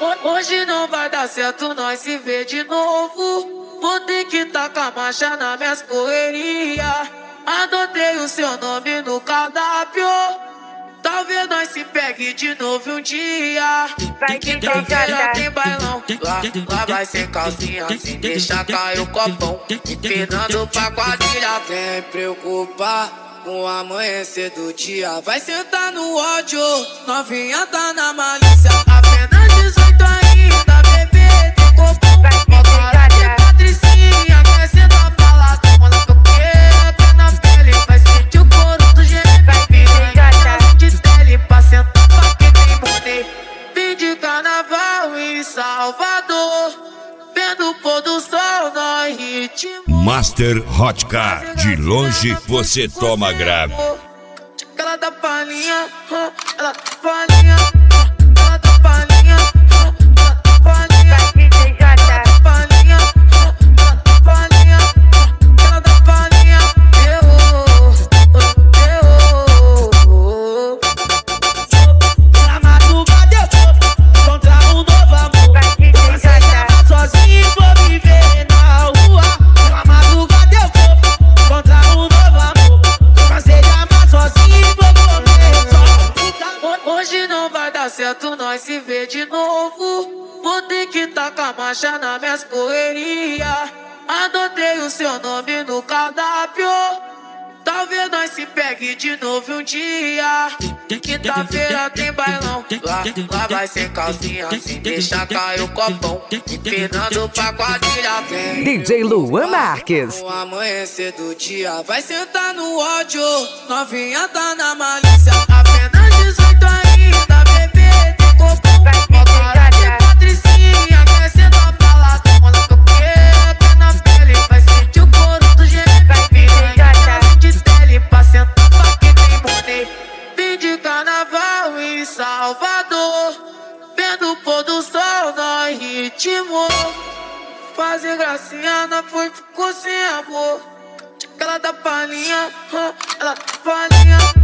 Hoje não vai dar certo, nós se vê de novo. Vou ter que tacar a marcha nas minhas correrias. Adotei o seu nome no cardápio. Talvez nós se pegue de novo um dia. Quinta-feira tem bailão. Lá vai sem calcinha, sem deixar cair o copão. Empinando pra quadrilha. Vem preocupar com o amanhecer do dia. Vai sentar no ódio, novinha tá na malícia. Apenas 18 ainda, bebê, tem copão. Ó cara de patricinha, quer sentar pra lá. Manda que eu quero, tá na pele. Vai sentir o couro do gêmeo. De tele pra sentar pra quem tem money. Vim de carnaval em Salvador, vendo o pôr do sol no ritmo. Master Hot Car, de longe você toma grave. Ela dá palhinha, ela dá palhinha, ela dá palhinha, ela dá palhinha, ela dá palhinha, ela dá palhinha, ela dá palhinha. Na madrugada eu vou encontrar um novo amor. Você chama sozinho e vou viver na rua. Na madrugada eu vou encontrar um novo amor. Você chama sozinho e vou comer só. Hoje não vai dar certo, nós se vê de novo. Vou ter que tacar a marcha nas minhas correrias. Adotei o seu nome no cardápio. Talvez nós se pegue de novo um dia. Quinta-feira tem bailão. Lá vai sem calcinha, sem deixar cair o copão. Empinando pra quadrilha. Vem DJ Luan Marques. o amanhecer do dia. Vai sentar no ódio, novinha tá na malícia. Apenas 18 ainda, bebê, tem copão. Ó cara de patricinha, quer sentar pra lá. Manda que eu quero, tá na pele. Vai sentir o couro do gêmeo. De tele pra sentar pra quem tem money. Vim de carnaval em Salvador, vendo o pôr do sol no ritmo. Fazer gracinha, não foi, ficou sem amor. Ela dá palhinha, ela dá palhinha.